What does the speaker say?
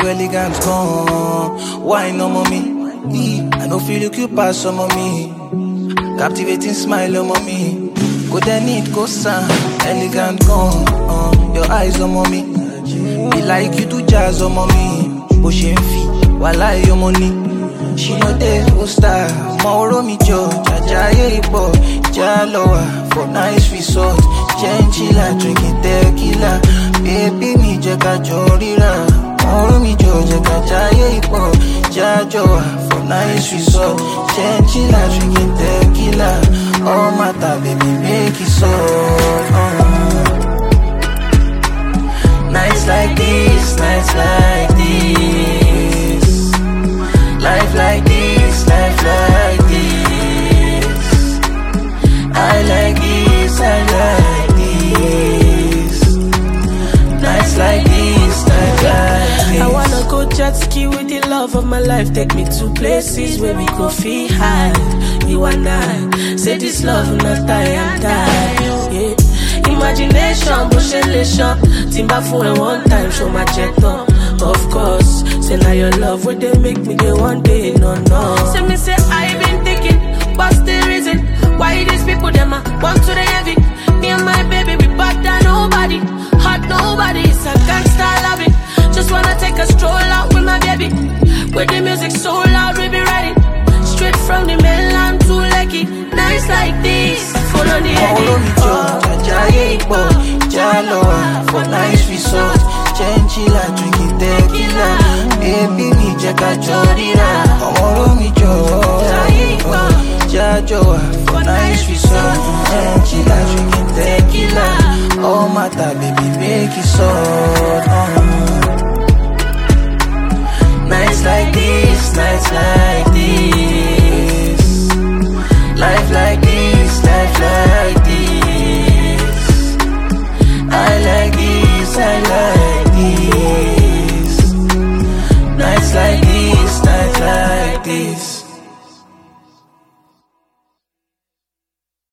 elegant gone. Why no mommy? I no feel you cute pass some of me. Captivating smile on mommy. Go then need go sound elegant gone. Your eyes on mommy. Be like you do jazz on mommy. Pushing feet while I your money. She no dey go star. Mauro mi jo jaja ye ipo. Jaloa for nice resort. Chenchila drinking tequila. Baby mi jeka jorira. Mauro mi jo jeka jaye ipo. Jajoa for nice resort. Chenchila drinking tequila. Oh mata baby make it so. Nights like this, nights like this. Life like this, life like this. I like this, I like this. Nights like this, nights like this. I wanna go jet ski with the love of my life. Take me to places where we go feel high. You and I say this love will not die and die. Yeah. Imagination, bushellation. Timba for one time, show my jet up. Of course, say now your love would they make me get one day, no. Say me say I been thinking, what's the reason why these people them want to the heavy? Me and my baby we bad than nobody, hot nobody. It's a gangsta loving. Just wanna take a stroll out with my baby. With the music so loud, we be riding straight from the mainland to Lekki. Nights like this, full on the edge. Jaloa for nice resort. Chenchila drinking tequila. Baby mi jeka jorira. Mauro mi jo Jajoa for nice resort. Chenchila drinking tequila. Oh mata baby make it so. Nights like this, nights like this. Life like this, life like this. I like this, I like